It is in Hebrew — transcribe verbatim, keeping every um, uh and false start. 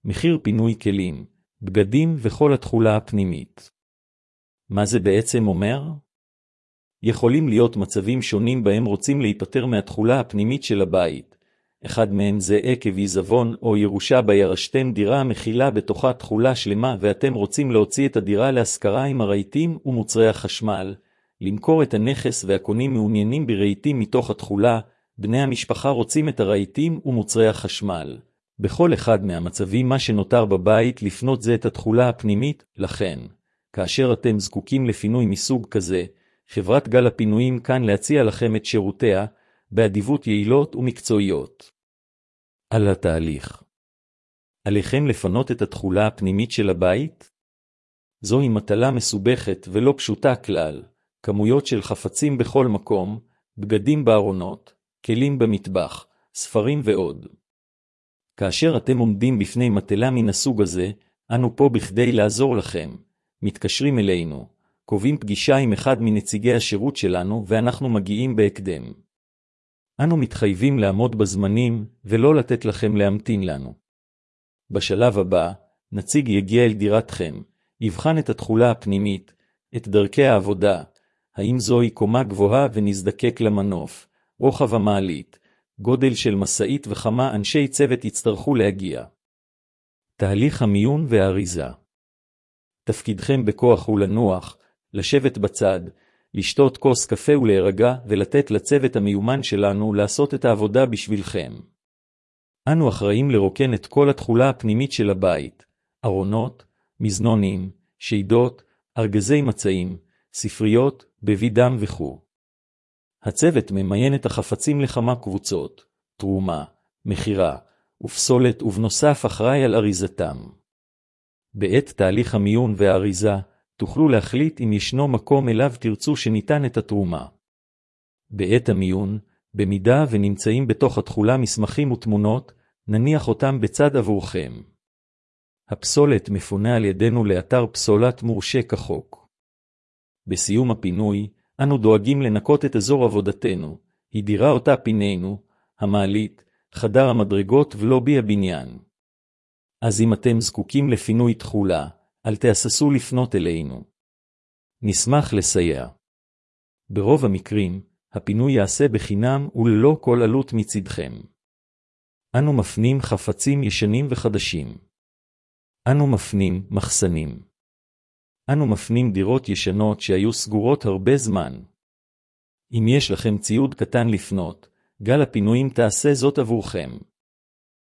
מחיר פינוי כלים, בגדים וכל התכולה הפנימית. מה זה בעצם אומר? יכולים להיות מצבים שונים בהם רוצים להיפטר מהתכולה הפנימית של הבית. אחד מהם זה עקב עיזבון או ירושה בה ירשתם דירה המכילה בתוכה תכולה שלמה ואתם רוצים להוציא את הדירה להשכרה עם הרהיטים ומוצרי החשמל, למכור את הנכס והקונים מעוניינים ברהיטים מתוך התכולה, בני המשפחה רוצים את הרהיטים ומוצרי החשמל. בכל אחד מהמצבים מה שנותר בבית לפנות זה את התכולה הפנימית, לכן, כאשר אתם זקוקים לפינוי מסוג כזה, חברת גל הפינויים כאן להציע לכם את שירותיה, באדיבות יעילות ומקצועיות. על התהליך. עליכם לפנות את התכולה הפנימית של הבית? זוהי מטלה מסובכת ולא פשוטה כלל, כמויות של חפצים בכל מקום, בגדים בארונות, כלים במטבח, ספרים ועוד. כאשר אתם עומדים בפני מטלה מן הסוג הזה, אנו פה בכדי לעזור לכם, מתקשרים אלינו, קובעים פגישה עם אחד מנציגי השירות שלנו ואנחנו מגיעים בהקדם. אנו מתחייבים לעמוד בזמנים ולא לתת לכם להמתין לנו. בשלב הבא, נציג יגיע אל דירתכם, יבחן את התכולה הפנימית, את דרכי העבודה, האם זוהי קומה גבוהה ונזדקק למנוף, רוחב המעלית, גודל של מסעית וכמה אנשי צוות יצטרכו להגיע. תהליך המיון והאריזה. תפקידכם בכוח הוא לנוח, לשבת בצד, לשתות כוס קפה ולהירגע ולתת לצוות המיומן שלנו לעשות את העבודה בשבילכם. אנו אחראים לרוקן את כל התכולה הפנימית של הבית, ארונות, מזנונים, שידות, ארגזי מצעים, ספריות, בבידם וכו'. הצוות ממיין את החפצים לכמה קבוצות, תרומה, מחירה, ופסולת ובנוסף אחראי על אריזתם. בעת תהליך המיון והאריזה, תוכלו להחליט אם ישנו מקום אליו תרצו שניתן את התרומה. בעת המיון, במידה ונמצאים בתוך התכולה מסמכים ותמונות, נניח אותם בצד עבורכם. הפסולת מפונה על ידינו לאתר פסולת מורשה כחוק. בסיום הפינוי, אנו דואגים לנקות את אזור עבודתנו, היא דירה אותה פינינו, המעלית, חדר המדרגות ולובי הבניין. אז אם אתם זקוקים לפינוי תכולה, אל תהססו לפנות אלינו. נשמח לסייע. ברוב המקרים, הפינוי יעשה בחינם וללא כל עלות מצדכם. אנו מפנים חפצים ישנים וחדשים. אנו מפנים מחסנים. אנו מפנים דירות ישנות שהיו סגורות הרבה זמן. אם יש לכם ציוד קטן לפנות, גל הפינויים תעשה זאת עבורכם.